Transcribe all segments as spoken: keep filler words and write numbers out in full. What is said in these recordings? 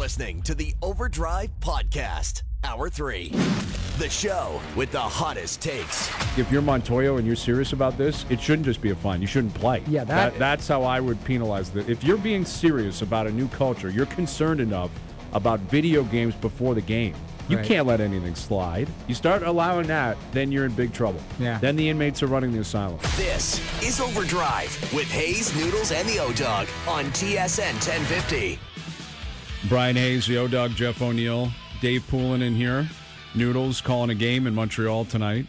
listening to the Overdrive Podcast, Hour three. The show with the hottest takes. If you're Montoya and you're serious about this, it shouldn't just be a fine. You shouldn't play. Yeah, that, that That's how I would penalize it. If you're being serious about a new culture, you're concerned enough about video games before the game. You right. can't let anything slide. You start allowing that, then you're in big trouble. Yeah. Then the inmates are running the asylum. This is Overdrive with Hayes, Noodles, and the O-Dog on T S N ten fifty. Brian Hayes, the O-Dog, Jeff O'Neill, Dave Poulin in here. Noodles calling a game in Montreal tonight.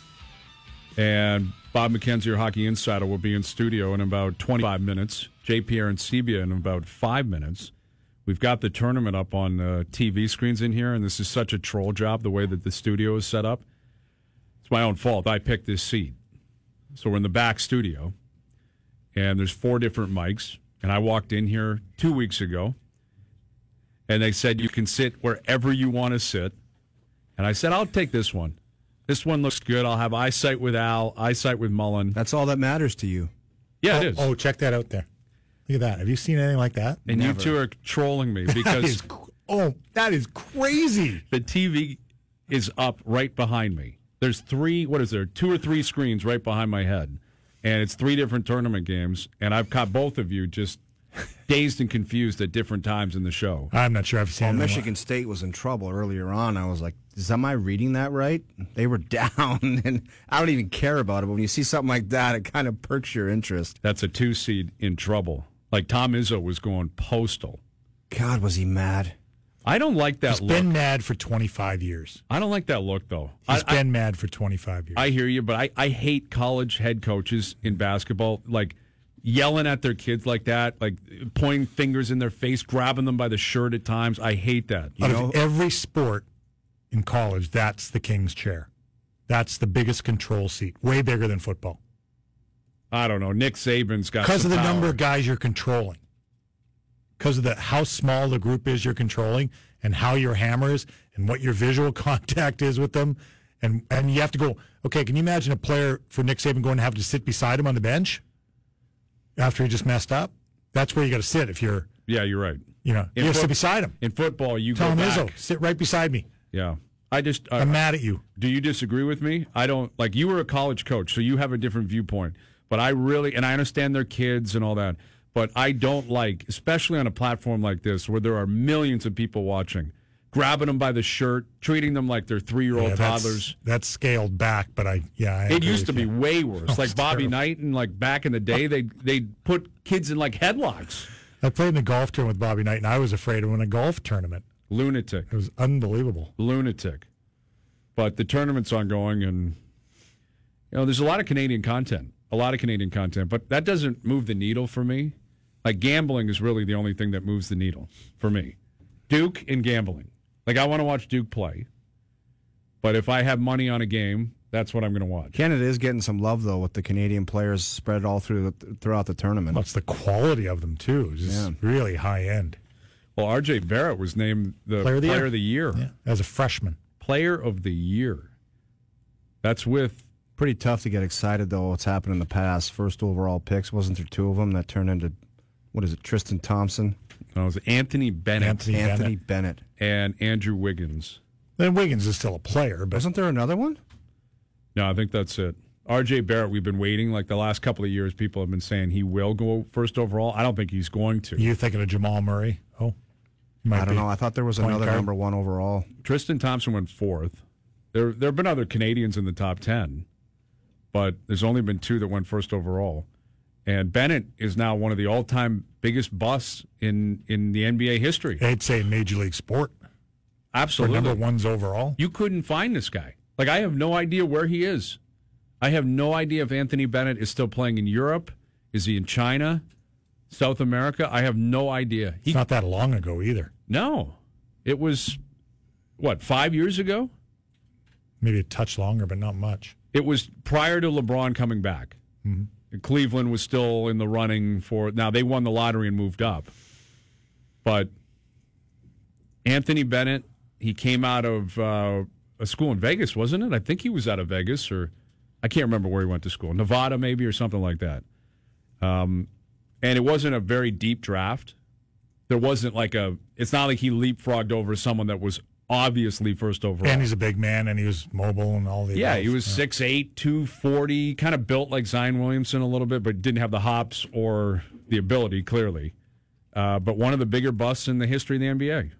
And Bob McKenzie, your hockey insider, will be in studio in about twenty-five minutes. J P Arancibia in about five minutes. We've got the tournament up on uh, T V screens in here, and this is such a troll job, the way that the studio is set up. It's my own fault. I picked this seat. So we're in the back studio, and there's four different mics. And I walked in here two weeks ago, and they said you can sit wherever you want to sit. And I said, I'll take this one. This one looks good. I'll have eyesight with Al, eyesight with Mullen. That's all that matters to you. Yeah, oh, it is. Oh, check that out there. Look at that. Have you seen anything like that? And Never. you two are trolling me That because is, oh, that is crazy. the T V is up right behind me. There's three, what is there, two or three screens right behind my head. And it's three different tournament games. And I've caught both of you just dazed and confused at different times in the show. I'm not sure I've seen Well, anything Michigan State was in trouble earlier on. I was like, is, am I reading that right? They were down, and I don't even care about it. But when you see something like that, it kind of perks your interest. That's a two seed in trouble. Like Tom Izzo was going postal. God, was he mad? I don't like that He's look. been mad for twenty-five years. I don't like that look, though. He's I, been I, mad for twenty-five years. I hear you, but I, I hate college head coaches in basketball, like yelling at their kids like that, like pointing fingers in their face, grabbing them by the shirt at times. I hate that. Out of every sport in college, that's the king's chair. That's the biggest control seat, way bigger than football. I don't know. Nick Saban's got because of the power. number of guys you're controlling, because of the how small the group is you're controlling, and how your hammer is, and what your visual contact is with them, and and you have to go. Okay, can you imagine a player for Nick Saban going to have to sit beside him on the bench after he just messed up? That's where you got to sit if you're. Yeah, you're right. You know, in you have to foot- sit beside him. In football, you Tell go him, back. Izzo, sit right beside me. Yeah, I just uh, I'm mad at you. Do you disagree with me? I don't like. You were a college coach, so you have a different viewpoint. But I really, and I understand their kids and all that, but I don't like, especially on a platform like this where there are millions of people watching, grabbing them by the shirt, treating them like they're three-year-old Yeah, that's- toddlers. That's scaled back, but I yeah. I It agree used to with be you. way worse. Oh, like it's Bobby terrible. Knight and like back in the day, they they put kids in like headlocks. I played in the golf tournament with Bobby Knight, and I was afraid to win a golf tournament. Lunatic. It was unbelievable. Lunatic. But the tournament's ongoing, and you know, there's a lot of Canadian content. A lot of Canadian content, but that doesn't move the needle for me. Like gambling is really the only thing that moves the needle for me. Duke and gambling. Like I want to watch Duke play, but if I have money on a game, that's what I'm going to watch. Canada is getting some love, though, with the Canadian players spread all through the, throughout the tournament. What's the quality of them too? It's just Yeah. really high end. Well, R J Barrett was named the Player of the year. the year. Yeah, as a freshman. Player of the year. That's with Pretty tough to get excited, though, what's happened in the past. First overall picks, wasn't there two of them that turned into, what is it, Tristan Thompson? no, it was Anthony Bennett Anthony Anthony Bennett. Bennett. and Andrew Wiggins. Then Wiggins is still a player, but Wasn't there another one? No, I think that's it. R J Barrett, we've been waiting. Like the last couple of years, people have been saying he will go first overall. I don't think he's going to. you're thinking of Jamal Murray. Oh, he might I don't be. know. I thought there was Point another guard. number one overall. Tristan Thompson went fourth. There, there have been other Canadians in the top ten, but there's only been two that went first overall. And Bennett is now one of the all-time biggest busts in, in the N B A history. I'd say Major League Sport for Absolutely. number ones overall. You couldn't find this guy. Like, I have no idea where he is. I have no idea if Anthony Bennett is still playing in Europe. Is he in China? South America? I have no idea. He, It's not that long ago either. no. It was, what, five years ago? Maybe a touch longer, but not much. It was prior to LeBron coming back. Mm-hmm. Cleveland was still in the running for. Now they won the lottery and moved up, but Anthony Bennett, he came out of uh, a school in Vegas, wasn't it? I think he was out of Vegas, or I can't remember where he went to school, Nevada maybe, or something like that. Um, and it wasn't a very deep draft. there wasn't like a. It's not like he leapfrogged over someone that was obviously first overall. And he's a big man, and he was mobile and all the. Yeah, above. he was six eight, two forty, kind of built like Zion Williamson a little bit, but didn't have the hops or the ability, clearly. Uh, but one of the bigger busts in the history of the N B A.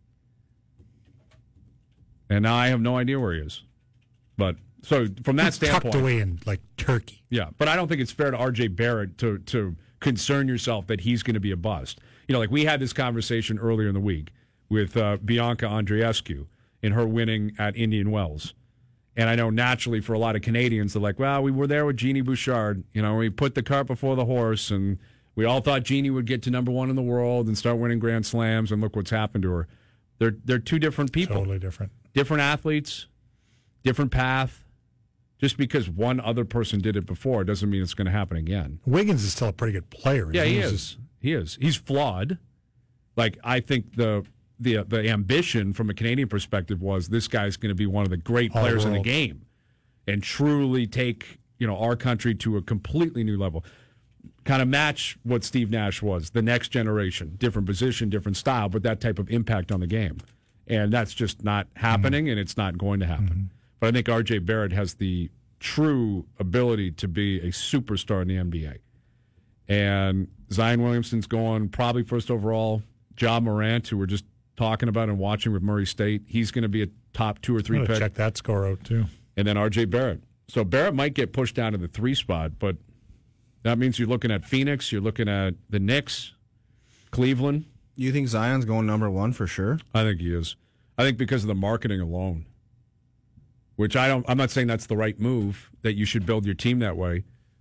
And now I have no idea where he is. But so from that He's standpoint, tucked away in like Turkey. yeah. But I don't think it's fair to R J Barrett to to concern yourself that he's going to be a bust. You know, like we had this conversation earlier in the week with uh, Bianca Andreescu in her winning at Indian Wells. And I know naturally for a lot of Canadians, they're like, well, we were there with Jeannie Bouchard. You know, we put the cart before the horse, and we all thought Jeannie would get to number one in the world and start winning Grand Slams, and look what's happened to her. They're, they're two different people. Totally different. Different athletes, different path. Just because one other person did it before doesn't mean it's going to happen again. Wiggins is still a pretty good player. Yeah, he He's is. just- He is. He's flawed. Like, I think the the the ambition from a Canadian perspective was this guy's going to be one of the great All players in the world. game and truly take, you know, our country to a completely new level. Kind of match what Steve Nash was, the next generation, different position, different style, but that type of impact on the game. And that's just not happening, mm-hmm. and it's not going to happen. Mm-hmm. But I think R J Barrett has the true ability to be a superstar in the N B A. And Zion Williamson's going probably first overall. Ja Morant, who we're just talking about and watching with Murray State, he's going to be a top two or three I'm gonna pick. check that score out, too. And then R J Barrett. So Barrett might get pushed down to the three spot, but that means you're looking at Phoenix, you're looking at the Knicks, Cleveland. You think Zion's going number one for sure? I think he is. I think because of the marketing alone, which I don't, I'm not saying that's the right move, that you should build your team that way,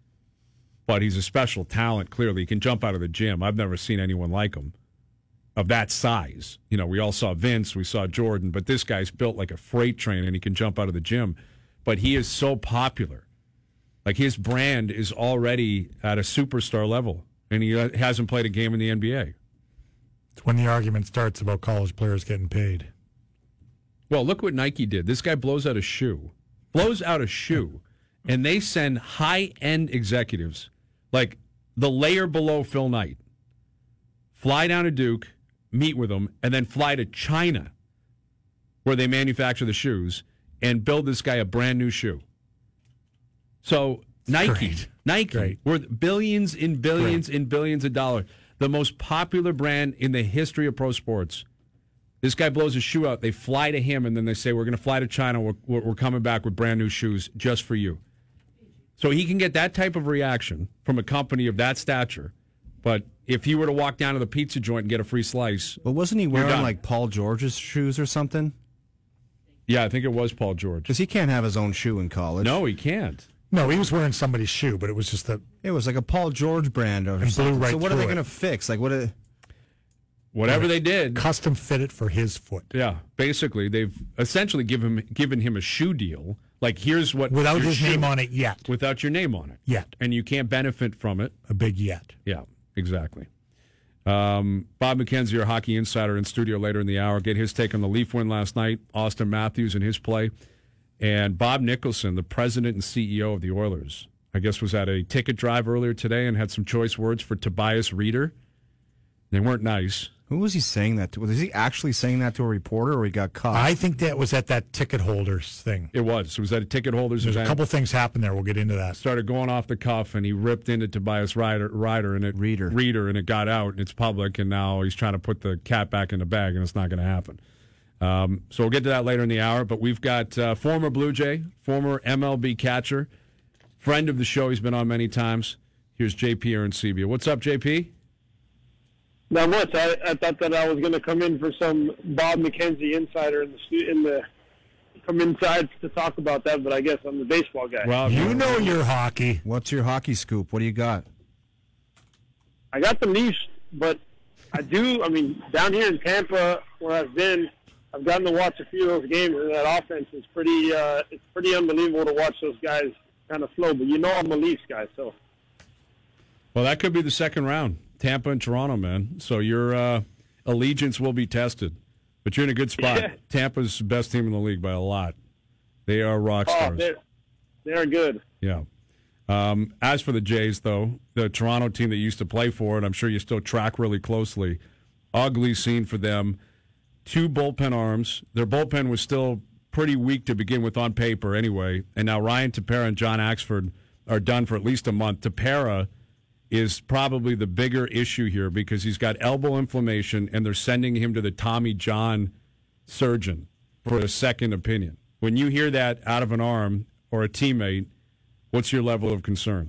but he's a special talent, clearly. He can jump out of the gym. I've never seen anyone like him of that size. You know, we all saw Vince, we saw Jordan, but this guy's built like a freight train and he can jump out of the gym. But he is so popular. Like, his brand is already at a superstar level, and he hasn't played a game in the N B A. It's when the argument starts about college players getting paid. Well, look what Nike did. This guy blows out a shoe, blows out a shoe, and they send high-end executives, like the layer below Phil Knight, fly down to Duke, meet with him, and then fly to China, where they manufacture the shoes, and build this guy a brand new shoe. So Nike, Great. Nike, Great. worth billions and billions Great. and billions of dollars, the most popular brand in the history of pro sports. This guy blows a shoe out. They fly to him, and then they say, we're going to fly to China. We're, we're coming back with brand new shoes just for you. So he can get that type of reaction from a company of that stature. But if he were to walk down to the pizza joint and get a free slice. But wasn't he You're wearing done. like Paul George's shoes or something? Yeah, I think it was Paul George. Because he can't have his own shoe in college. No, he can't. No, he was wearing somebody's shoe, but it was just that. It was like a Paul George brand or And blew something. right so what are they through it. going to fix? Like what? Are, Whatever they did. Custom fitted for his foot. Yeah, basically, they've essentially given him, given him a shoe deal. Like, here's what. Without your his shoe- name on it yet. Without your name on it. Yet. And you can't benefit from it. A big yet. Yeah, exactly. Um, Bob McKenzie, our hockey insider, in studio later in the hour. Get his take on the Leaf win last night, Austin Matthews and his play. And Bob Nicholson, the president and C E O of the Oilers, I guess was at a ticket drive earlier today and had some choice words for Tobias Reeder. They weren't nice. who was he saying that to? Was he actually saying that to a reporter, or he got caught? I think that was at that ticket holders thing. It was. It was at a ticket holders There's a event. couple things happened there. We'll get into that. Started going off the cuff, and he ripped into Tobias Ryder, Ryder and it Reeder. Reeder, and it got out, and it's public, and now he's trying to put the cat back in the bag, and it's not going to happen. Um, so we'll get to that later in the hour. But we've got uh, former Blue Jay, former M L B catcher, friend of the show. He's been on many times. Here's J P Arancibia. What's up, J P? Not much. I, I thought that I was going to come in for some Bob McKenzie insider in the stu- in the come inside to talk about that, but I guess I'm the baseball guy. Well, You know your hockey. What's your hockey scoop? What do you got? I got the Leafs, but I do. I mean, down here in Tampa, where I've been, I've gotten to watch a few of those games, and that offense is pretty. Uh, it's pretty unbelievable to watch those guys kind of flow. But you know, I'm a Leafs guy, so. Well, that could be the second round. Tampa and Toronto, man. So your uh, allegiance will be tested. But you're in a good spot. Yeah. Tampa's the best team in the league by a lot. They are rock Oh, stars. they're they're good. Yeah. Um, as for the Jays, though, the Toronto team that you used to play for, and I'm sure you still track really closely, ugly scene for them. Two bullpen arms. Their bullpen was still pretty weak to begin with on paper anyway. And now Ryan Tepera and John Axford are done for at least a month. Tepera is probably the bigger issue here because he's got elbow inflammation and they're sending him to the Tommy John surgeon for a second opinion. When you hear that out of an arm or a teammate, what's your level of concern?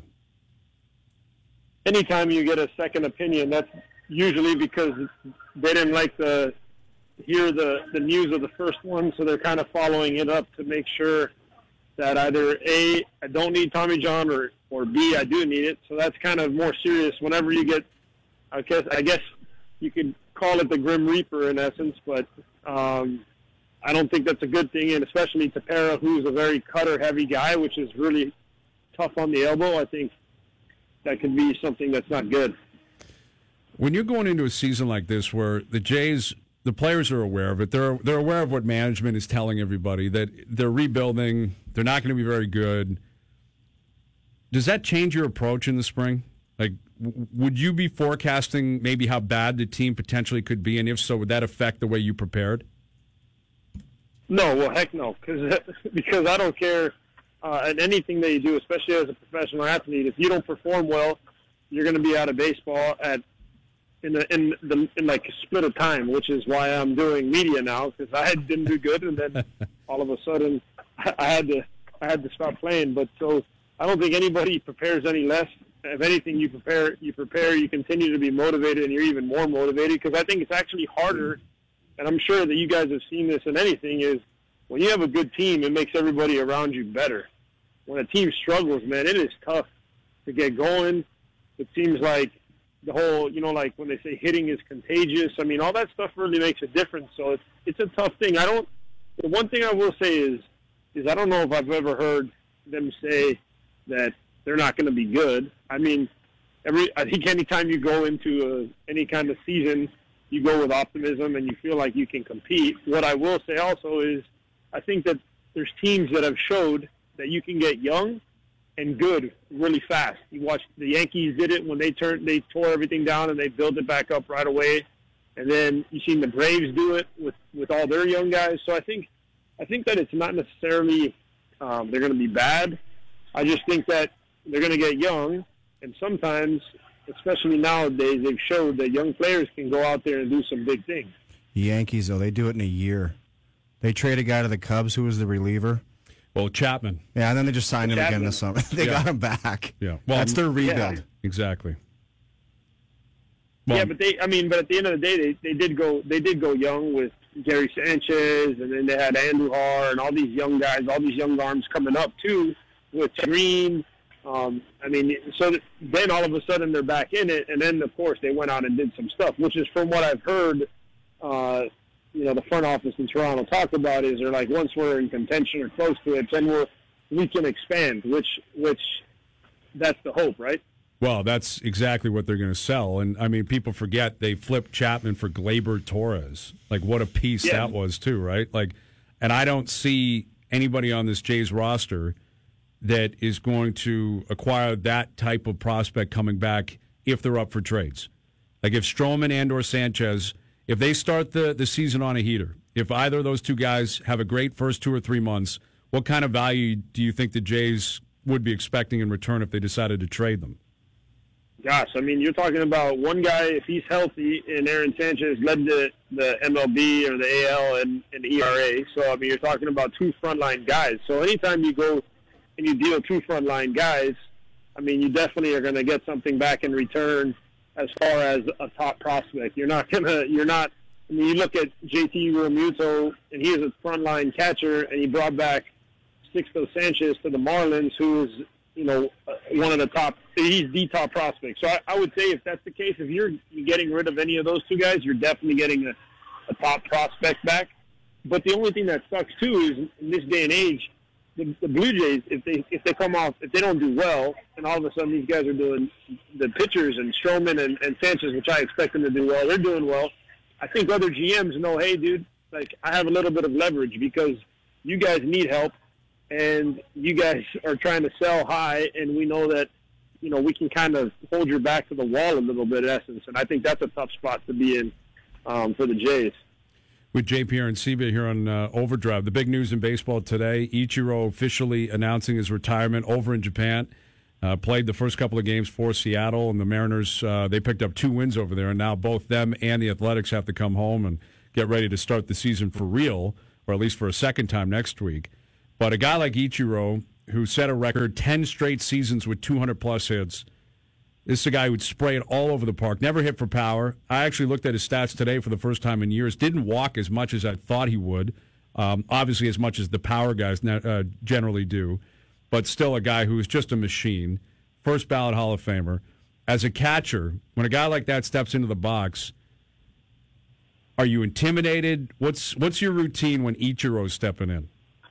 Anytime you get a second opinion, that's usually because they didn't like the hear the, the news of the first one, so they're kind of following it up to make sure that either A, I don't need Tommy John, or, or B, I do need it. So that's kind of more serious whenever you get, I guess, I guess you could call it the Grim Reaper in essence, but um, I don't think that's a good thing, and especially Tepera, who's a very cutter-heavy guy, which is really tough on the elbow. I think that could be something that's not good. When you're going into a season like this where the Jays, the players are aware of it, they're they're aware of what management is telling everybody, that they're rebuilding, they're not going to be very good. Does that change your approach in the spring? Like, w- would you be forecasting maybe how bad the team potentially could be, and if so, would that affect the way you prepared? No, well, heck no, because because I don't care uh, at anything that you do, especially as a professional athlete. If you don't perform well, you're going to be out of baseball at in the in the in like a split of time, which is why I'm doing media now, because I didn't do good, and then all of a sudden I had to I had to stop playing. But so I don't think anybody prepares any less. If anything, you prepare, you prepare, you continue to be motivated, and you're even more motivated, because I think it's actually harder. And I'm sure that you guys have seen this in anything, is when you have a good team, it makes everybody around you better. When a team struggles, man, it is tough to get going. It seems like the whole, you know, like when they say hitting is contagious, I mean, all that stuff really makes a difference. So it's it's a tough thing. I don't, the one thing I will say is, is I don't know if I've ever heard them say that they're not going to be good. I mean, every, I think anytime you go into a, any kind of season, you go with optimism and you feel like you can compete. What I will say also is I think that there's teams that have showed that you can get young and good really fast. You watch the Yankees did it when they turned, they tore everything down and they built it back up right away. And then you've seen the Braves do it with, with all their young guys. So I think, I think that it's not necessarily um, they're going to be bad. I just think that they're going to get young, and sometimes, especially nowadays, they've showed that young players can go out there and do some big things. The Yankees, though, they do it in a year. They trade a guy to the Cubs who was the reliever. Well, Chapman. Yeah, and then they just signed him Chapman. again this summer. They Yeah. got him back. Yeah. Well, That's their rebuild. Yeah. Exactly. Well, yeah, but they, I mean, but at the end of the day, they, they did go, they did go young with Gary Sanchez, and then they had Andujar and all these young guys, all these young arms coming up too with Green. Um, I mean, so that, then all of a sudden they're back in it, and then of course they went out and did some stuff, which is from what I've heard. Uh, you know, the front office in Toronto talk about is they're like, once we're in contention or close to it, then we're we can expand, which which that's the hope, right? Well, that's exactly what they're going to sell. And, I mean, people forget they flipped Chapman for Gleyber Torres. Like, what a piece Yeah. that was, too, right? Like, and I don't see anybody on this Jays roster that is going to acquire that type of prospect coming back if they're up for trades. Like, if Stroman and or Sanchez, if they start the, the season on a heater, if either of those two guys have a great first two or three months, what kind of value do you think the Jays would be expecting in return if they decided to trade them? Gosh, I mean, you're talking about one guy, if he's healthy, and Aaron Sanchez led the, the M L B or the A L and, and E R A. So, I mean, you're talking about two frontline guys. So anytime you go and you deal two frontline guys, I mean, you definitely are going to get something back in return as far as a top prospect. You're not going to, you're not, I mean, you look at J T Realmuto, and he is a frontline catcher, and he brought back Sixto Sanchez to the Marlins, who is, you know, one of the top, he's the top prospect. So I, I would say if that's the case, if you're getting rid of any of those two guys, you're definitely getting a, a top prospect back. But the only thing that sucks, too, is in this day and age, the, the Blue Jays, if they if they come off, if they don't do well, and all of a sudden these guys are doing, the pitchers and Stroman and, and Sanchez, which I expect them to do well, they're doing well. I think other G Ms know, hey, dude, like, I have a little bit of leverage because you guys need help, and you guys are trying to sell high, and we know that, you know, we can kind of hold your back to the wall a little bit, in essence. And I think that's a tough spot to be in um, for the Jays. With J P Arencibia here on uh, Overdrive. The big news in baseball today, Ichiro officially announcing his retirement over in Japan. Uh, played the first couple of games for Seattle, and the Mariners, uh, they picked up two wins over there, and now both them and the Athletics have to come home and get ready to start the season for real, or at least for a second time next week. But a guy like Ichiro, who set a record ten straight seasons with two hundred plus hits, this is a guy who would spray it all over the park, never hit for power. I actually looked at his stats today for the first time in years. Didn't walk as much as I thought he would, um, obviously as much as the power guys uh, generally do, but still a guy who is just a machine, first ballot Hall of Famer. As a catcher, when a guy like that steps into the box, are you intimidated? What's what's your routine when Ichiro's stepping in?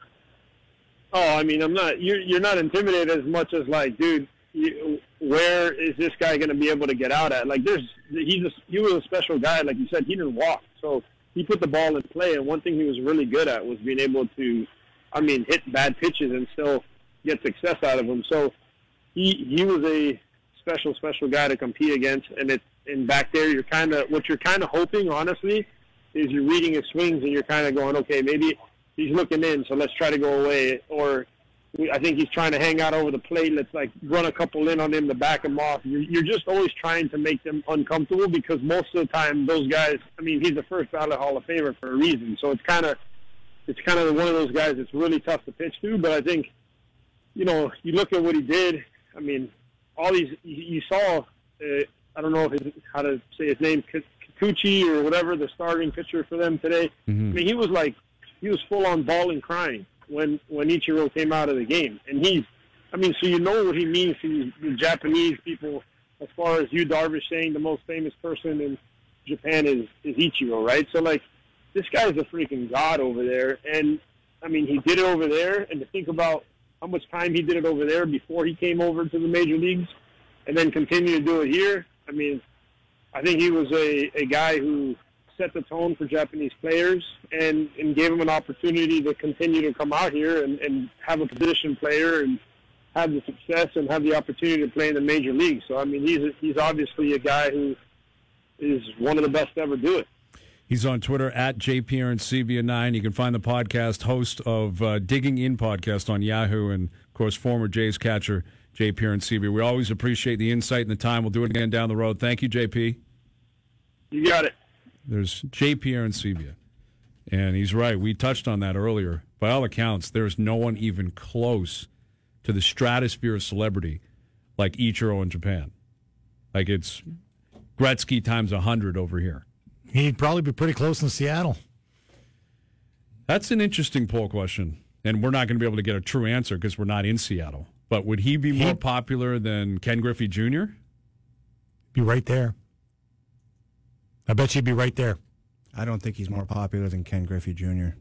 Oh, I mean, I'm not. You're you're not intimidated as much as like, dude, you, where is this guy going to be able to get out at? Like, there's he's a, he was a special guy. Like you said, he didn't walk, so he put the ball in play. And one thing he was really good at was being able to, I mean, hit bad pitches and still get success out of them. So he he was a special special guy to compete against. And it and back there, you're kind of what you're kind of hoping, honestly, is you're reading his swings and you're kind of going, okay, maybe he's looking in, so let's try to go away. Or we, I think he's trying to hang out over the plate. Let's like run a couple in on him to back him off. You're, you're just always trying to make them uncomfortable because most of the time those guys, I mean, he's the first ballot Hall of Famer for a reason. So it's kind of it's kind of one of those guys that's really tough to pitch to. But I think, you know, you look at what he did. I mean, all these you saw. Uh, I don't know if his, how to say his name, Kikuchi or whatever, the starting pitcher for them today. Mm-hmm. I mean, he was like he was full on bawling, crying when when Ichiro came out of the game, and he's. I mean, so you know what he means to the Japanese people as far as Yu Darvish saying the most famous person in Japan is is Ichiro, right? So like, this guy's a freaking god over there, and I mean, he did it over there, and to think about how much time he did it over there before he came over to the major leagues, and then continue to do it here. I mean, I think he was a, a guy who set the tone for Japanese players and, and gave them an opportunity to continue to come out here and, and have a position player and have the success and have the opportunity to play in the major leagues. So, I mean, he's a, he's obviously a guy who is one of the best to ever do it. He's on Twitter at J P Arencibia nine. You can find the podcast host of uh, Digging In podcast on Yahoo and, of course, former Jays catcher J P Arencibia. We always appreciate the insight and the time. We'll do it again down the road. Thank you, J P. You got it. There's J P Arencibia. And he's right. We touched on that earlier. By all accounts, there's no one even close to the stratosphere of celebrity like Ichiro in Japan. Like it's Gretzky times one hundred over here. He'd probably be pretty close in Seattle. That's an interesting poll question. And we're not going to be able to get a true answer because we're not in Seattle. But would he be more He'd popular than Ken Griffey Junior? Be right there. I bet you'd be right there. I don't think he's more popular than Ken Griffey Junior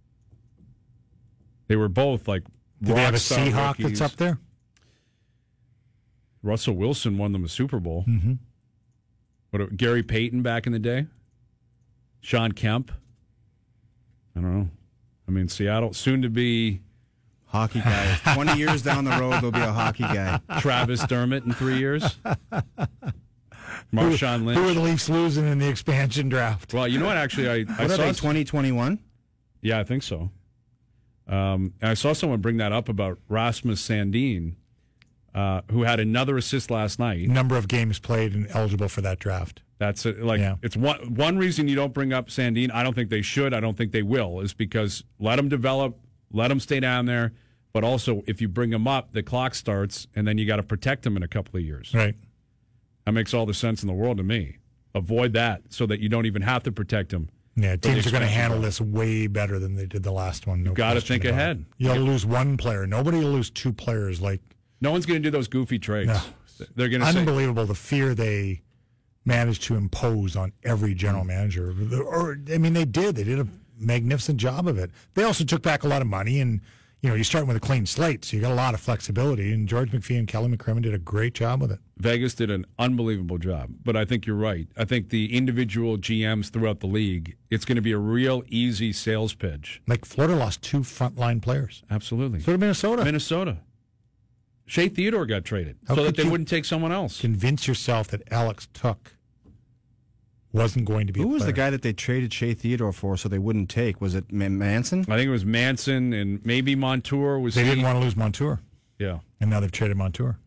They were both like Do they have a rock-star Seahawk rookies. that's up there? Russell Wilson won them a Super Bowl. Mm-hmm. What, Gary Payton back in the day? Sean Kemp? I don't know. I mean, Seattle, soon to be hockey guy. twenty years down the road, there'll be a hockey guy. Travis Dermott in three years. Marshawn Lynch. Who are the Leafs losing in the expansion draft? Well, you know what? Actually, I, I What are saw they, twenty twenty-one? Yeah, I think so. Um, and I saw someone bring that up about Rasmus Sandin, uh, who had another assist last night. Number of games played and eligible for that draft. That's it. Like Yeah. it's one one reason you don't bring up Sandin. I don't think they should. I don't think they will. Is because let him develop, let him stay down there. But also, if you bring him up, the clock starts, and then you got to protect him in a couple of years. Right. That makes all the sense in the world to me. Avoid that so that you don't even have to protect him. Yeah, teams are going to expansion handle draft. this way better than they did the last one. No Got to question think about ahead. it. You'll lose one player. Nobody will lose two players. Like No one's going to do those goofy trades. No. They're going to say, unbelievable the fear they managed to impose on every general manager. Or I mean, they did. They did a magnificent job of it. They also took back a lot of money, and you know, you're starting with a clean slate, so you got a lot of flexibility. And George McPhee and Kelly McCrimmon did a great job with it. Vegas did an unbelievable job, but I think you're right. I think the individual G Ms throughout the league, it's going to be a real easy sales pitch. Like Florida lost two frontline players. Absolutely. So did Minnesota. Minnesota. Shea Theodore got traded How so that could they you wouldn't take someone else. Convince yourself that Alex took wasn't going to be. Who a was the player. guy that they traded Shea Theodore for so they wouldn't take? Was it Man- Manson? I think it was Manson and maybe Montour was. They he? didn't want to lose Montour, Yeah, and now they've traded Montour.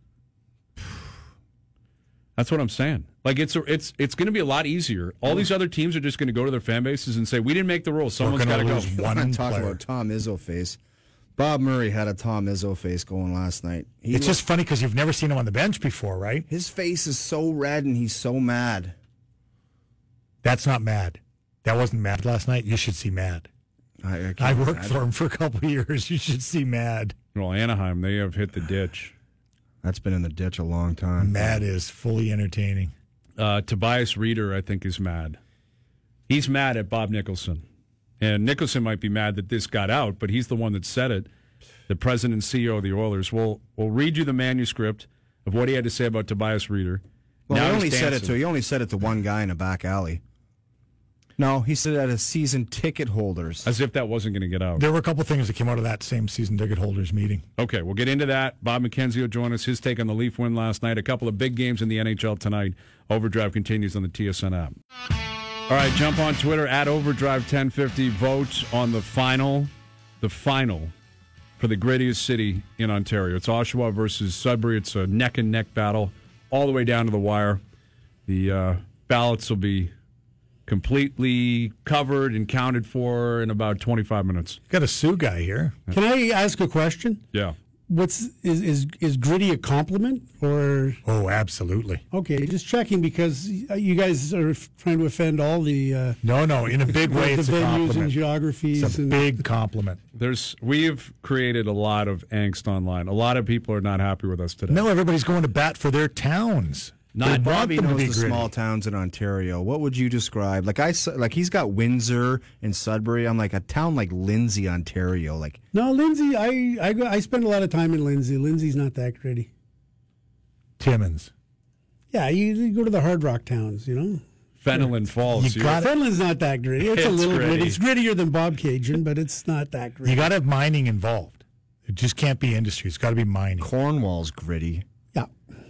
that's what I'm saying. Like it's a, it's it's going to be a lot easier. All these other teams are just going to go to their fan bases and say, "We didn't make the rules. Someone's got gonna to go." lose I one want to talk player. about Tom Izzo face. Bob Murray had a Tom Izzo face going last night. He It's looked- just funny because you've never seen him on the bench before, right? his face is so red and he's so mad. That's not mad. That wasn't mad last night. You should see mad. I, I, can't I worked imagine. for him for a couple of years. You should see mad. Well, Anaheim, they have hit the ditch. That's been in the ditch a long time. Mad is fully entertaining. Uh, Tobias Reeder, I think, is mad. He's mad at Bob Nicholson. And Nicholson might be mad that this got out, but he's the one that said it, the president and C E O of the Oilers. We'll, we'll read you the manuscript of what he had to say about Tobias Reeder. Well, Now he only he's said it dancing. to he only said it to one guy in a back alley. No, he said it to season ticket holders. As if that wasn't going to get out. There were a couple things that came out of that same season ticket holders meeting. Okay, we'll get into that. Bob McKenzie will join us. His take on the Leaf win last night. A couple of big games in the N H L tonight. Overdrive continues on the T S N app. All right, jump on Twitter at Overdrive ten fifty. Vote on the final, the final for the grittiest city in Ontario. It's Oshawa versus Sudbury. It's a neck and neck battle all the way down to the wire. The uh, ballots will be completely covered and counted for in about twenty-five minutes. Got a Sioux guy here. Can I ask a question? Yeah. What's is is is gritty a compliment or Oh, absolutely. okay? Just checking because you guys are trying to offend all the uh, No, no, in a big way, the it's a venues and compliment. geographies It's a and big compliment. There's we've created a lot of angst online. A lot of people are not happy with us today. No, everybody's going to bat for their towns. Not They want Bobby them to knows be the gritty. small towns in Ontario. What would you describe? Like I s- like he's got Windsor and Sudbury. I'm like a town like Lindsay, Ontario. Like no, Lindsay. I, I go- I spend a lot of time in Lindsay. Lindsay's not that gritty. Timmins. Yeah, you, you go to the hard rock towns, you know. Fenelon Falls. You got it. Finland's not that gritty. It's, a It's little gritty. gritty. It's grittier than Bob Cajun, but it's not that gritty. You got to have mining involved. It just can't be industry. It's got to be mining. Cornwall's gritty. yeah,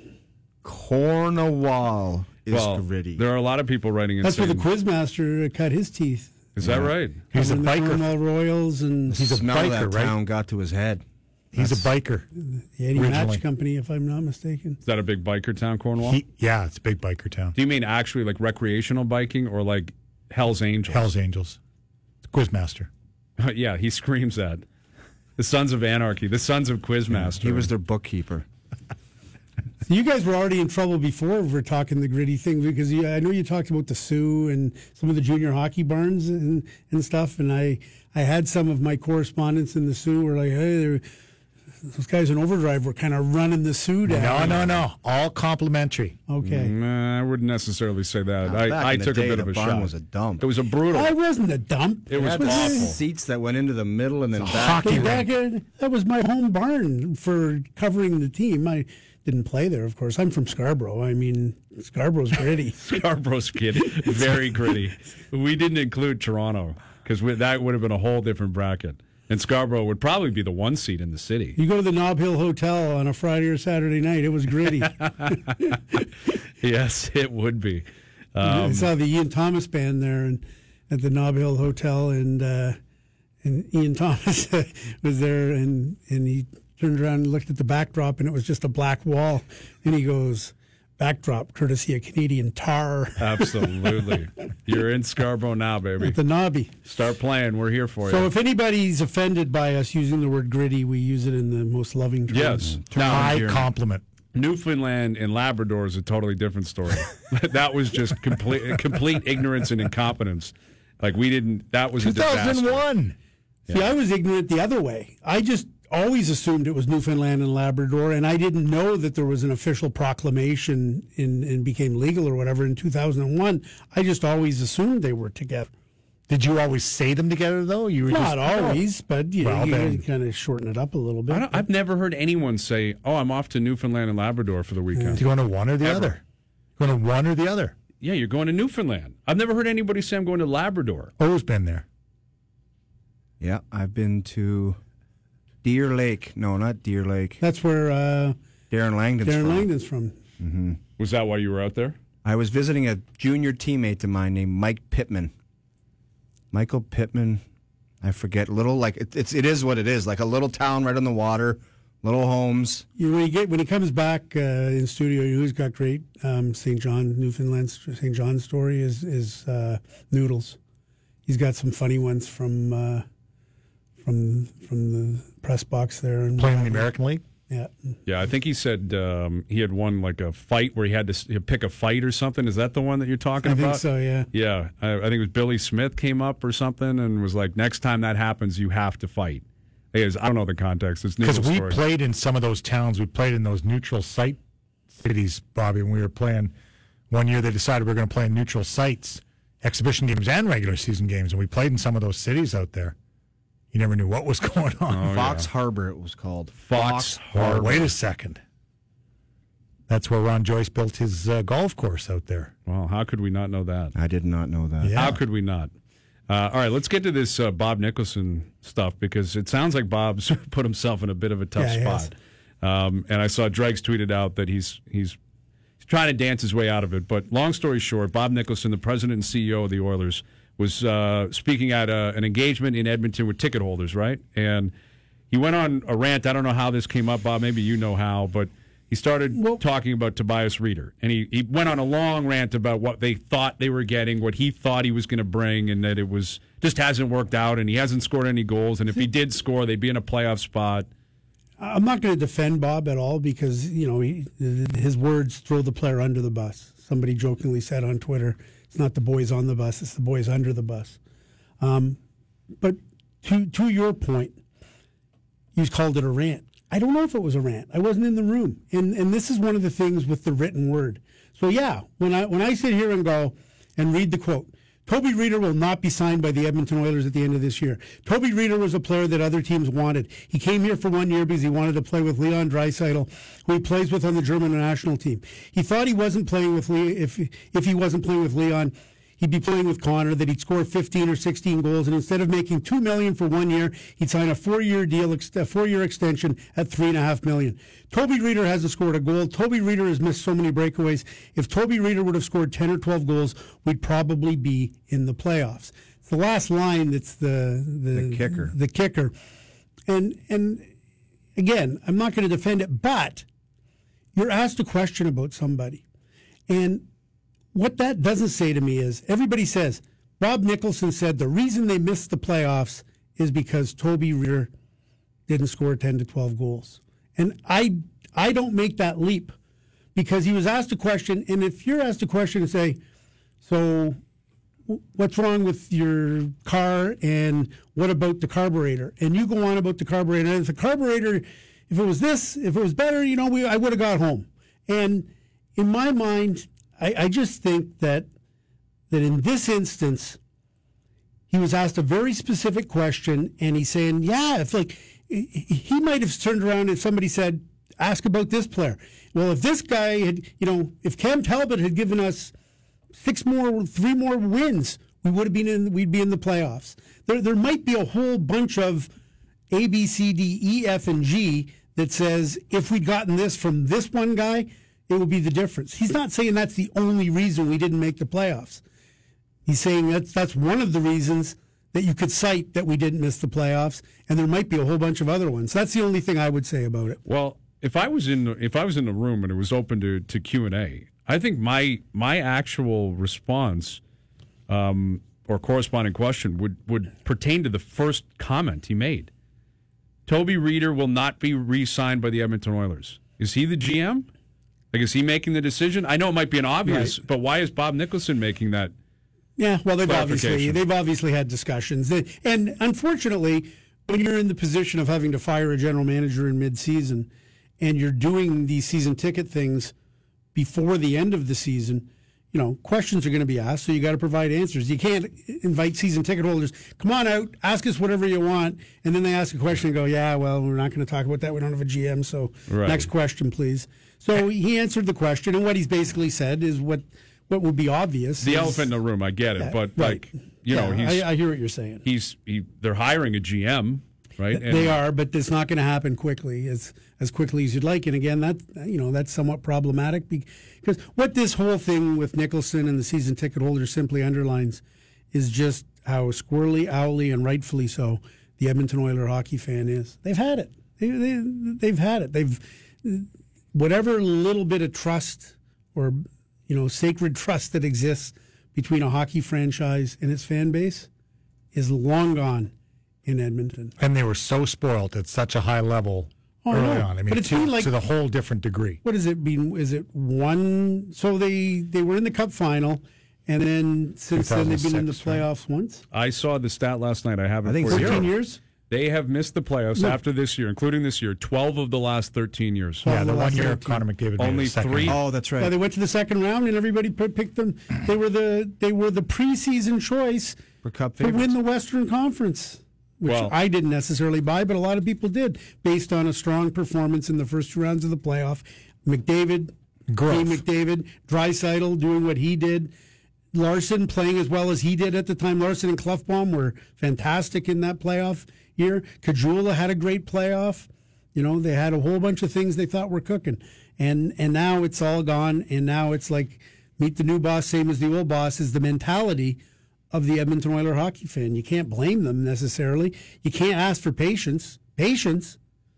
Cornwall is well, gritty. there are a lot of people writing in that's where saying, the Quizmaster cut his teeth. is that right? He's a Covering the biker. Cornwall Royals and He's a Smell of that biker, right? town got to his head. He's a biker. the Eddie originally. Match Company, if I'm not mistaken. Is that a big biker town, Cornwall? He, yeah, it's a big biker town. Do you mean actually like recreational biking or like Hell's Angels? Hell's Angels. It's Quizmaster. Yeah, he screams that. The Sons of Anarchy, the Sons of Quizmaster. He was their bookkeeper. You guys were already in trouble before we're talking the gritty thing because you, I know you talked about the Sioux and some of the junior hockey barns and, and stuff, and I, I had some of my correspondents in the Sioux were like, hey, they're, those guys in Overdrive were kind of running the Sioux down. No, no, no. All complimentary. Okay. Nah, I wouldn't necessarily say that. Now, I, back I in the took day, a bit the of a barn shot. was a dump. It was a brutal. I wasn't a dump. It was Had awful. seats that went into the middle and then back. hockey Hey, rink. back in- that was my home barn for covering the team. I didn't play there, of course. I'm from Scarborough. I mean, Scarborough's gritty. Scarborough's kid, very gritty. We didn't include Toronto because that would have been a whole different bracket. And Scarborough would probably be the one seat in the city. You go to the Nob Hill Hotel on a Friday or Saturday night, it was gritty. Yes, it would be. I Um, saw the Ian Thomas band there and at the Nob Hill Hotel, and uh, and Ian Thomas was there, and, and he turned around and looked at the backdrop, and it was just a black wall. And he goes, backdrop, courtesy of Canadian Tar absolutely. You're in Scarborough now, baby. at the Nobby. Start playing. We're here for So you. if anybody's offended by us using the word gritty, we use it in the most loving terms. Yes. High Now, compliment. Newfoundland and Labrador is a totally different story. That was just complete complete ignorance and incompetence. Like we didn't. That was a disaster. two thousand one. See, I was ignorant the other way. I just always assumed it was Newfoundland and Labrador, and I didn't know that there was an official proclamation in, and became legal or whatever in two thousand one. I just always assumed they were together. Did you always say them together, though? You were Not just, always, but you know, Well, you then- kind of shorten it up a little bit. I don't, I've never heard anyone say, "Oh, I'm off to Newfoundland and Labrador for the weekend." You going to one or the Ever. other? Going to one or the other? Yeah, you're going to Newfoundland. I've never heard anybody say I'm going to Labrador. Always been there. Yeah, I've been to Deer Lake. No, not Deer Lake. That's where uh, Darren Langdon's Darren from. Langdon's from. Was that why you were out there? I was visiting a junior teammate of mine named Mike Pittman. Michael Pittman, I forget. Little like it, it's it is what it is. Like a little town right on the water, little homes. You, when he get when he comes back uh, in studio, who's got great um, Saint John, Newfoundland, Saint John story is is uh, Noodles. He's got some funny ones from uh, from from the press box there and Playing in the American League. Yeah, Yeah, I think he said um, he had won like a fight where he had to s- pick a fight or something. Is that the one that you're talking I about? think so. Yeah. Yeah, I, I think it was Billy Smith came up or something and was like, next time that happens, you have to fight. It is, I don't know the context. It's Because Noodle's we story. played in some of those towns. We played in those neutral site cities, Bobby, when we were playing. One year they decided we were going to play in neutral sites, exhibition games and regular season games, and we played in some of those cities out there. You never knew what was going on. Oh, Fox yeah. Harbor, it was called. Fox Oh, Harbor. wait a second. That's where Ron Joyce built his uh, golf course out there. Well, how could we not know that? I did not know that. Yeah. How could we not? Uh, all right, let's get to this uh, Bob Nicholson stuff because it sounds like Bob's put himself in a bit of a tough Yeah, he has. spot. Um, and I saw Dregs tweeted out that he's he's he's trying to dance his way out of it. But long story short, Bob Nicholson, the president and C E O of the Oilers, was uh, speaking at a, an engagement in Edmonton with ticket holders, right? And he went on a rant. I don't know how this came up, Bob. Maybe you know how, but he started Well- talking about Tobias Reeder. And he, he went on a long rant about what they thought they were getting, what he thought he was going to bring, and that it was just hasn't worked out, and he hasn't scored any goals. And if he did score, they'd be in a playoff spot. I'm not going to defend Bob at all because you know he, his words throw the player under the bus. Somebody jokingly said on Twitter, "It's not the boys on the bus; it's the boys under the bus." Um, but to to your point, you called it a rant. I don't know if it was a rant. I wasn't in the room, and and this is one of the things with the written word. So yeah, when I when I sit here and go and read the quote, Toby Reeder will not be signed by the Edmonton Oilers at the end of this year. Toby Reeder was a player that other teams wanted. He came here for one year because he wanted to play with Leon Draisaitl, who he plays with on the German national team. He thought he wasn't playing with Le- if if he wasn't playing with Leon, he'd be playing with Connor, that he'd score fifteen or sixteen goals, and instead of making two million dollars for one year, he'd sign a four-year deal, a four-year extension at three and a half million dollars. Toby Reeder hasn't scored a goal. Toby Reeder has missed so many breakaways. If Toby Reeder would have scored ten or twelve goals, we'd probably be in the playoffs. It's the last line that's the the, The kicker. The kicker. And and again, I'm not going to defend it, but you're asked a question about somebody. And what that doesn't say to me is, everybody says, Bob Nicholson said the reason they missed the playoffs is because Toby Reeder didn't score ten to twelve goals. And I I don't make that leap because he was asked a question, and if you're asked a question and say, so w- what's wrong with your car and what about the carburetor? And you go on about the carburetor. And if the carburetor, if it was this, if it was better, you know, we, I would have got home. And in my mind, I, I just think that that in this instance, he was asked a very specific question, and he's saying, yeah, if like he he might have turned around and somebody said, ask about this player. Well, if this guy had, you know, if Cam Talbot had given us six more, three more wins, we would have been in, we'd be in the playoffs. There, there might be a whole bunch of A, B, C, D, E, F, and G that says if we'd gotten this from this one guy, it would be the difference. He's not saying that's the only reason we didn't make the playoffs. He's saying that's that's one of the reasons that you could cite that we didn't miss the playoffs, and there might be a whole bunch of other ones. That's the only thing I would say about it. Well, if I was in the, if I was in the room and it was open to, to Q and A, I think my my actual response um, or corresponding question would, would pertain to the first comment he made. Toby Reeder will not be re-signed by the Edmonton Oilers. Is he the G M? Like, is he making the decision? I know it might be an obvious, Right. but why is Bob Nicholson making that? Yeah, well, they've obviously Clarification. they've obviously had discussions, They- and unfortunately, when you're in the position of having to fire a general manager in mid-season, and you're doing these season ticket things before the end of the season, you know, questions are going to be asked, so you got to provide answers. You can't invite season ticket holders, come on out, ask us whatever you want, and then they ask a question and go, yeah, well, we're not going to talk about that. We don't have a G M, so Right. next question, please. So he answered the question, and what he's basically said is what what would be obvious. The is- elephant in the room, I get it, Yeah, but right. like you know, Yeah, he's I, I hear what you're saying. he's he, they're hiring a G M. right? They are, but it's not going to happen quickly as as quickly as you'd like. And again, that you know that's somewhat problematic because what this whole thing with Nicholson and the season ticket holders simply underlines is just how squirrely, owly, and rightfully so the Edmonton Oilers hockey fan is. They've had it. They, they, they've had it. They've whatever little bit of trust or you know sacred trust that exists between a hockey franchise and its fan base is long gone in Edmonton. And they were so spoiled at such a high level Oh, early no. on. I mean, But it's to, been like- to the whole different degree. What has it been? Is it one? So they, they were in the Cup final, and then since then they've been in the two thousand six, right? playoffs once. I saw the stat last night. I have it I think for you. zero. fourteen years? They have missed the playoffs No. after this year, including this year, twelve of the last thirteen years. Yeah, the the one last year thirteen. Connor McDavid made Only a second three- round. Oh, that's right. Yeah, they went to the second round, and everybody put, picked them. They were the they were the preseason choice For Cup to win favorites. the Western Conference, which Well- I didn't necessarily buy, but a lot of people did, based on a strong performance in the first two rounds of the playoff. McDavid, Growth. Dave McDavid, Draisaitl doing what he did, Larson playing as well as he did at the time. Larson and Klefbom were fantastic in that playoff year. Kajula had a great playoff. You know, they had a whole bunch of things they thought were cooking, and and now it's all gone. And now it's like meet the new boss, same as the old boss. Is the mentality of the Edmonton Oilers hockey fan. You can't blame them necessarily. You can't ask for patience. Patience.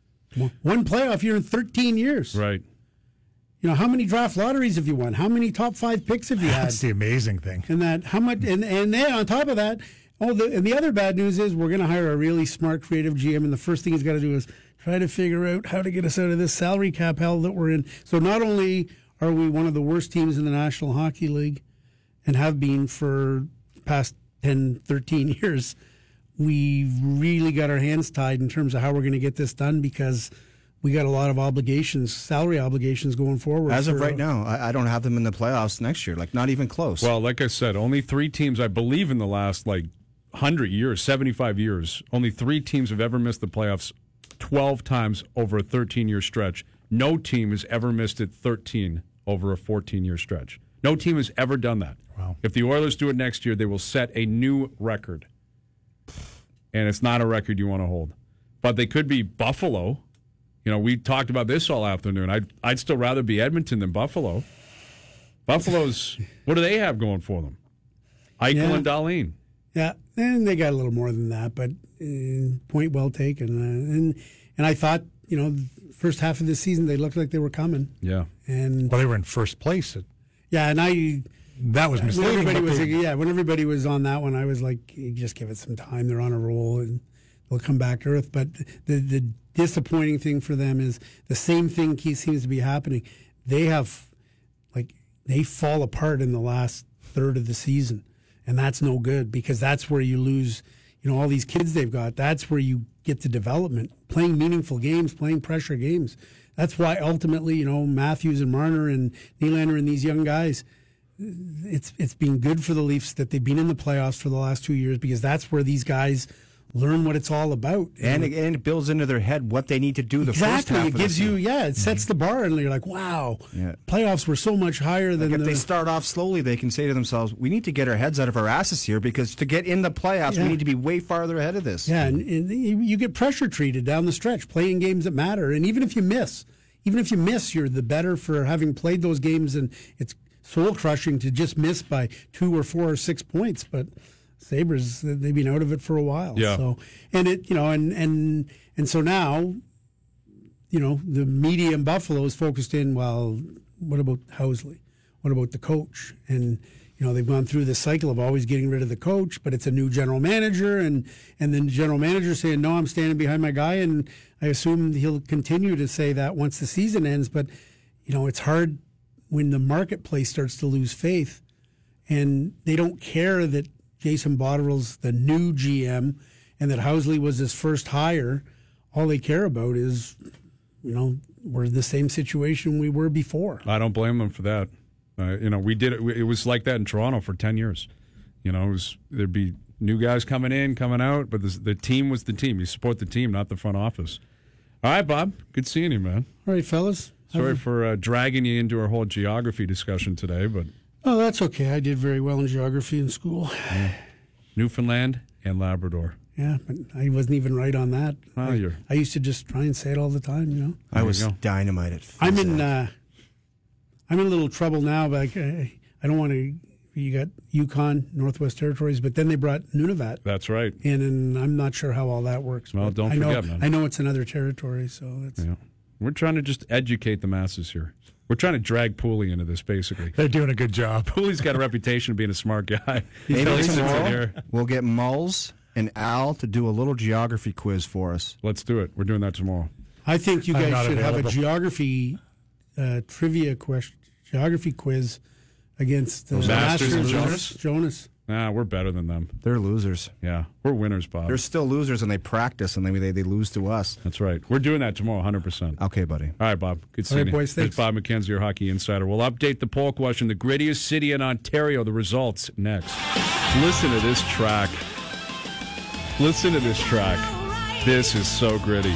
One playoff year in thirteen years. Right. You know, how many draft lotteries have you won? How many top five picks have you had? That's the amazing thing. And that how much and, and then on top of that, oh the and the other bad news is we're gonna hire a really smart creative G M, and the first thing he's gotta do is try to figure out how to get us out of this salary cap hell that we're in. So not only are we one of the worst teams in the National Hockey League and have been for the past ten, thirteen years, we've really got our hands tied in terms of how we're gonna get this done because we got a lot of obligations, salary obligations going forward. As of for, right uh, now, I, I don't have them in the playoffs next year. Like, not even close. Well, like I said, only three teams, I believe, in the last like one hundred years, seventy-five years, only three teams have ever missed the playoffs twelve times over a thirteen-year stretch. No team has ever missed it thirteen over a fourteen-year stretch. No team has ever done that. Wow. If the Oilers do it next year, they will set a new record. And it's not a record you want to hold. But they could be Buffalo. You know, we talked about this all afternoon. I'd, I'd still rather be Edmonton than Buffalo. Buffalo's, what do they have going for them? Eichel Yeah. and Darlene. Yeah, and they got a little more than that, but uh, point well taken. Uh, and and I thought, you know, the first half of the season they looked like they were coming. Yeah. And Well, they were in first place. yeah, and I That was when misleading. everybody but was they- yeah when everybody was on that one, I was like, you just give it some time. They're on a roll and they'll come back to earth. But the the disappointing thing for them is the same thing keeps, seems to be happening. They have like they fall apart in the last third of the season. And that's no good because that's where you lose, you know, all these kids they've got. That's where you get to development, playing meaningful games, playing pressure games. That's why ultimately, you know, Matthews and Marner and Nylander and these young guys, it's it's been good for the Leafs that they've been in the playoffs for the last two years because that's where these guys learn what it's all about. and, it, and it builds into their head what they need to do the first exactly, half it of the gives you, season. yeah, it sets the bar, and you're like, wow, Yeah. playoffs were so much higher than Like if the, they start off slowly, they can say to themselves, we need to get our heads out of our asses here because to get in the playoffs, Yeah. we need to be way farther ahead of this. Yeah, and, and you you get pressure treated down the stretch, playing games that matter. And even if you miss, even if you miss, you're the better for having played those games. And it's soul crushing to just miss by two or four or six points. But Sabres, they've been out of it for a while. Yeah. So, and it, you know, and and and so now, you know, the media in Buffalo is focused in. Well, what about Housley? What about the coach? And you know, they've gone through this cycle of always getting rid of the coach, but it's a new general manager, and and then the general manager saying, "No, I'm standing behind my guy," and I assume he'll continue to say that once the season ends. But you know, it's hard when the marketplace starts to lose faith, and they don't care that Jason Botterill's the new G M and that Housley was his first hire. All they care about is, you know, we're in the same situation we were before. I don't blame them for that. Uh, you know, we did it. It was like that in Toronto for ten years. You know, it was, there'd be new guys coming in, coming out, but the, the team was the team. You support the team, not the front office. All right, Bob. Good seeing you, man. All right, fellas. Sorry for uh, dragging you into our whole geography discussion today, but Oh, that's okay. I did very well in geography in school. Newfoundland and Labrador. Yeah, but I wasn't even right on that. Oh, I, you're- I used to just try and say it all the time, you know. I was you go. dynamite at I'm in. Fizz. Uh, I'm in a little trouble now, but I, I don't want to. You got Yukon, Northwest Territories, but then they brought Nunavut That's right. in, and I'm not sure how all that works. Well, but don't I know, forget, man. I know it's another territory, so it's. Yeah. We're trying to just educate the masses here. We're trying to drag Pooley into this, basically. They're doing a good job. Pooley's got a reputation of being a smart guy. Maybe He sits in tomorrow here. we'll get Mulls and Al to do a little geography quiz for us. Let's do it. We're doing that tomorrow. I think you I'm guys not should have a available. geography uh, trivia question, geography quiz against uh, Those Masters and Jonas. Jonas? Jonas. Nah, we're better than them. They're losers. Yeah, we're winners, Bob. They're still losers, and they practice, and they they, they lose to us. That's right. We're doing that tomorrow, one hundred percent. Okay, buddy. All right, Bob. Good All seeing right, you. boys, There's thanks. Bob McKenzie, your hockey insider. We'll update the poll question, the grittiest city in Ontario, the results next. Listen to this track. Listen to this track. This is so gritty.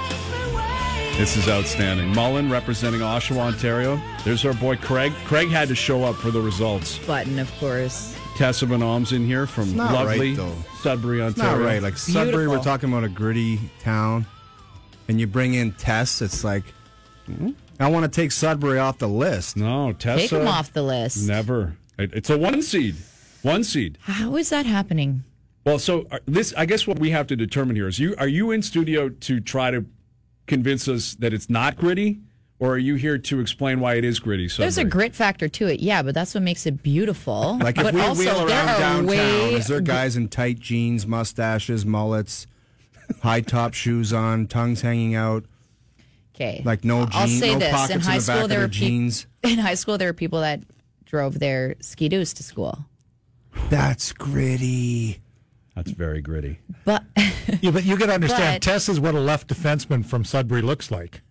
This is outstanding. Mullen representing Oshawa, Ontario. There's our boy Craig. Craig had to show up for the results. Button, of course. Tessa Van Om's in here from not lovely right, though. Sudbury, It's Ontario. not right. Like Sudbury, Beautiful. we're talking about a gritty town, and you bring in Tess. It's like I want to take Sudbury off the list. No, Tessa. Take him off the list. Never. It- It's a one seed. One seed. How is that happening? Well, so uh, this, I guess, what we have to determine here is: you are you in studio to try to convince us that it's not gritty, or are you here to explain why it is gritty? Sudbury? There's a grit factor to it, yeah, but that's what makes it beautiful. Like if but we also, wheel there around are downtown, way is there guys in tight jeans, mustaches, mullets, high top shoes on, tongues hanging out, Okay. like no I'll jeans, say no this. pockets in in, high the school, back of there their were peop- jeans? in high school there were people that drove their ski-doos to school. That's gritty. That's very gritty. But Yeah, but you got to understand, But- Tess is what a left defenseman from Sudbury looks like.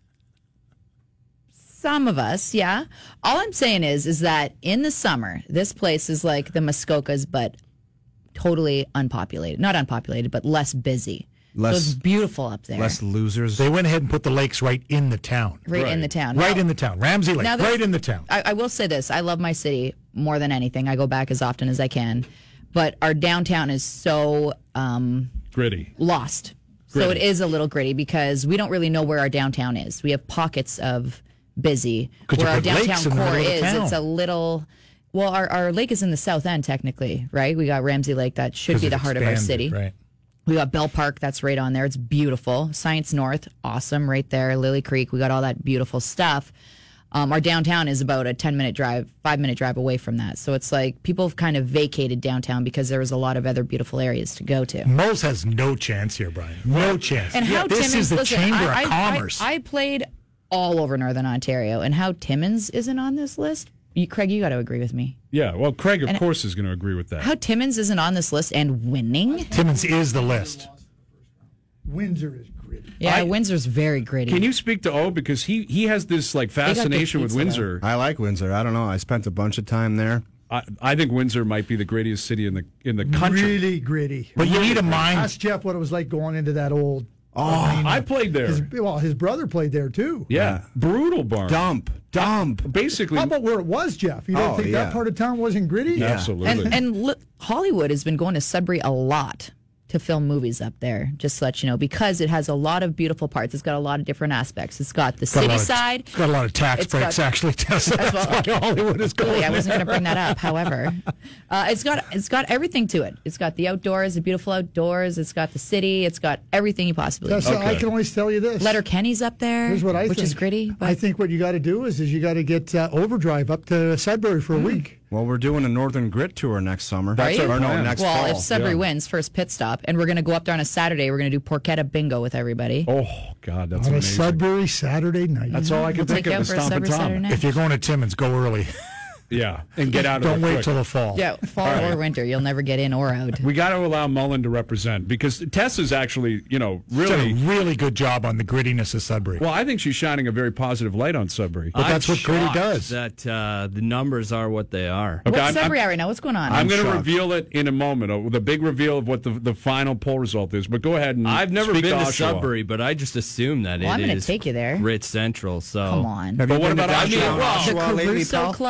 some of us, yeah. All I'm saying is is that in the summer, this place is like the Muskokas, but totally unpopulated. Not unpopulated, but less busy. Less- so it's beautiful up there. Less losers. They went ahead and put the lakes right in the town. right, in Right. the town. Right Now- in the town. Ramsey Lake, Now that- right in the town. I, I will say this: I love my city more than anything. I go back as often as I can, but our downtown is so um, Gritty. lost. So Gritty. it is a little gritty because we don't really know where our downtown is. We have pockets of busy 'Cause you where our put lakes downtown in the core middle of is. the town. It's a little. Well, our, our lake is in the south end technically, right? We got Ramsey Lake that should 'Cause be it the heart of our expanded, city. Right. We got Bell Park, that's right on there. It's beautiful. Science North, awesome, right there. Lily Creek, we got all that beautiful stuff. Um, our downtown is about a ten minute drive, five minute drive away from that. So it's like people have kind of vacated downtown because there was a lot of other beautiful areas to go to. Moles has no chance here, Brian. No chance. And how this Timmins, is the listen, Chamber I, of I- I- Commerce. I, played all over Northern Ontario, and how Timmins isn't on this list. You, Craig, you got to agree with me. Yeah, well, Craig, of And- course, is going to agree with that. How Timmins isn't on this list and winning? Timmins is the list. Windsor is gritty. Yeah, I- Windsor's very gritty. Can you speak to O? Because he, he has this like got good fascination with pizza, Windsor. I like Windsor. I don't know. I spent a bunch of time there. I, I think Windsor might be the grittiest city in the in the country. Really gritty. But you need a mind. Ask Jeff what it was like going into that old. Oh, I played there. His, well, his brother played there too. yeah, brutal barn. Dump. Dump. Basically, How about where it was, Jeff? You don't Oh, think yeah. that part of town wasn't gritty? Yeah. absolutely. And, and look, Hollywood has been going to Sudbury a lot to film movies up there, just to let you know, because it has a lot of beautiful parts. It's got a lot of different aspects. It's got the Got a city lot of- side. It's got a lot of tax It's breaks, got- actually, Tessa. As That's well. why Hollywood is going Really, I wasn't there. going to bring that up. However, uh, it's got it's got everything to it. It's got the outdoors, the beautiful outdoors. It's got the city. It's got everything you possibly. That's, need. I can always tell you this. Letter Kenny's up there, Here's what I which think. is gritty. But I think what you got to do is is you got to get uh, Overdrive up to Sudbury for a week. Well, we're doing a Northern Grit tour next summer. Are you? Or no, plan. next well, fall. if Sudbury yeah. wins, first pit stop, and we're going to go up there on a Saturday. We're going to do porchetta bingo with everybody. oh God, that's On a amazing. Sudbury Saturday night. That's all I can We'll think take you of. out is for a Stomp and Sudbury Saturday Tom. night. If you're going to Timmins, go early. Yeah, and get out of Don't there wait quick. till the fall. Yeah, fall or winter, you'll never get in or out. We got to allow Mullen to represent because Tess is actually, you know, She's done really. a really good job on the grittiness of Sudbury. Well, I think she's shining a very positive light on Sudbury. But that's I'm what gritty shocked does. That uh, the numbers are what they are. Okay, What's I'm- Sudbury at right now? What's going on? I'm going to shocked. reveal it in a moment, uh, the big reveal of what the the final poll result is. But go ahead and I've never speak been to, Oshawa. Sudbury, but I just assume that Well, I'm it gonna is take you there. Grit Central. So Come on. Have you But what been to about downtown Oshawa? Oshawa The lately, Caruso pal? Club. Okay,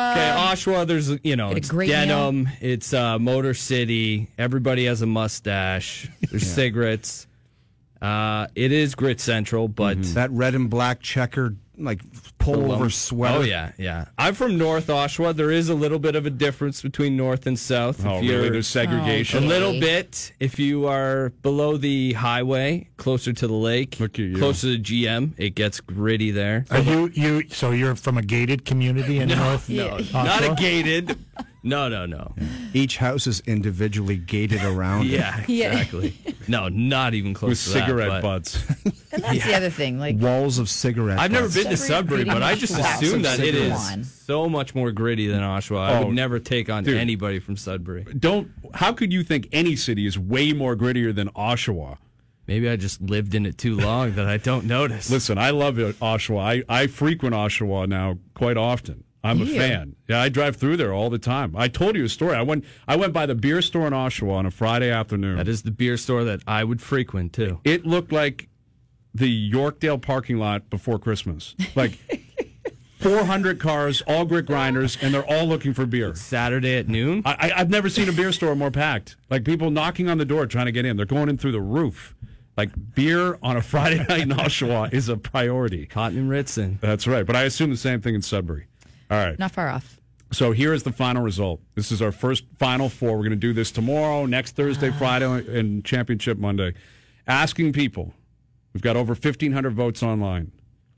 Oshawa, there's, you know, Get a it's great denim, it's uh, Motor City, everybody has a mustache, there's cigarettes. Uh, it is Grit Central, but... Mm-hmm. That red and black checkered, like, pullover sweater. Oh, yeah, yeah. I'm from North Oshawa. There is a little bit of a difference between North and South. Oh, if you're, really? There's segregation? A little bit. If you are below the highway, closer to the lake, Look at you. closer to G M, it gets gritty there. Are you you? So you're from a gated community in North? No, Oshawa? not a gated. No, no, no. Each house is individually gated around it. Yeah, Yeah. exactly. No, not even close With to that, cigarette but- butts. And that's the other thing. Like, Walls of cigarette I've never butts. been to Sudbury Sudbury, but I just Wow. assume that it Come is on. so much more gritty than Oshawa. I Oh, would never take on dude. anybody from Sudbury. Don't. How could you think any city is way more grittier than Oshawa? Maybe I just lived in it too long that I don't notice. Listen, I love it, Oshawa. I, I frequent Oshawa now quite often. I'm a Yeah. fan. Yeah, I drive through there all the time. I told you a story. I went I went by the beer store in Oshawa on a Friday afternoon. That is the beer store that I would frequent too. It looked like the Yorkdale parking lot before Christmas. Like four hundred cars, all grit grinders, and they're all looking for beer. Saturday at noon? I, I, I've never seen a beer store more packed. Like people knocking on the door trying to get in. They're going in through the roof. Like beer on a Friday night in Oshawa is a priority. Cotton and Ritson. That's right. But I assume the same thing in Sudbury. All right. not far off. So here is the final result. This is our first Final Four. We're going to do this tomorrow, next Thursday, Friday, and Championship Monday. Asking people. We've got over fifteen hundred votes online.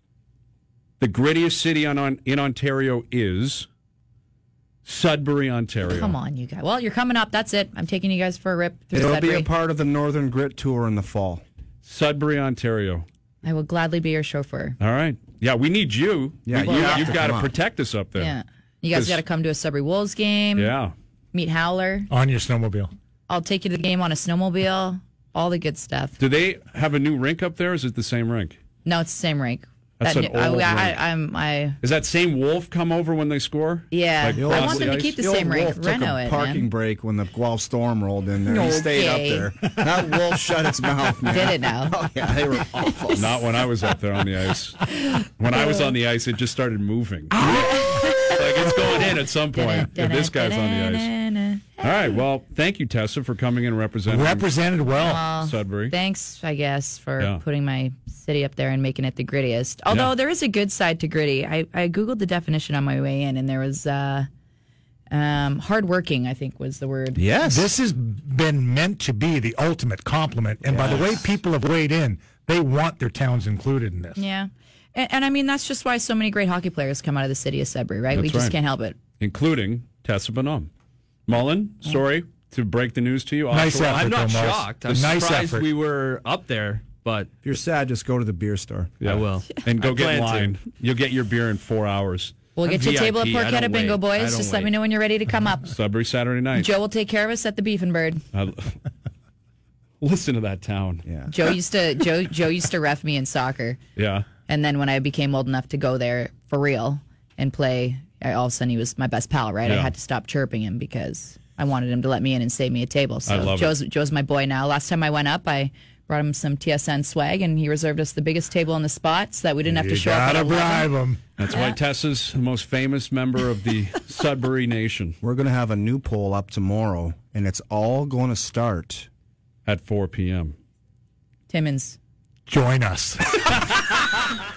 The grittiest city on, on, in Ontario is Sudbury, Ontario. Come on, you guys. Well, you're coming up. That's it. I'm taking you guys for a rip through It'll Sudbury. be a part of the Northern Grit Tour in the fall. Sudbury, Ontario. I will gladly be your chauffeur. All right. Yeah, we need you. Yeah, We- you you, have you've to got to come up. protect us up there. Yeah. You guys 'Cause- got to come to a Sudbury Wolves game. Yeah. Meet Howler. On your snowmobile. I'll take you to the game on a snowmobile. All the good stuff. Do they have a new rink up there? Or is it the same rink? No, it's the same rink. That's That an new- I, old I, rink. I, I'm. I. Is that same Wolf come over when they score? Yeah. Like, I across want them the to ice? keep the The old same rink. Wolf took Reno a it, parking man. break when the Guelph Storm rolled in there. He stayed up Okay. there. That wolf shut its mouth, man. Did it now? Oh, yeah, they were awful. Not when I was up there on the ice. When I was on the ice, it just started moving. Like it's going in at some point if this guy's on the ice. All right. Well, thank you, Tessa, for coming in and representing Represented well. Sudbury. Thanks, I guess, for Yeah. putting my city up there and making it the grittiest. Although Yeah. there is a good side to gritty. I, I Googled the definition on my way in, and there was uh, um, hardworking, I think was the word. Yes. This has been meant to be the ultimate compliment. And by the way people have weighed in, they want their towns included in this. Yeah. And, and I mean, that's just why so many great hockey players come out of the city of Sudbury, right? we That's just right. can't help it. Including Tessa Bonhomme. Mullen, sorry to break the news to you. Nice Oshawa- effort. I'm not though, Moss. shocked. I'm Nice surprised effort. we were up there, but If you're sad, just go to the beer store. Yeah. I will. And go I get in plan to. line. You'll get your beer in four hours. We'll I'm get you a table at V I P. I Porchetta don't Bingo, wait. I boys. don't Just let wait. me know when you're ready to come up. Sudbury Saturday night. Joe will take care of us at the Beef and Bird. I- listen to that town. Yeah. Joe used to Joe Joe used to ref me in soccer. Yeah. And then when I became old enough to go there for real and play, I, all of a sudden he was my best pal, right? I Yeah. had to stop chirping him because I wanted him to let me in and save me a table. So I love it. Joe's Joe's my boy now. Last time I went up, I brought him some T S N swag, and he reserved us the biggest table on the spot so that we didn't have to You show up. gotta at eleven. bribe them. That's why Tessa's the most famous member of the Sudbury Nation We're going to have a new poll up tomorrow, and it's all going to start. at four p.m. Timmins. Join us.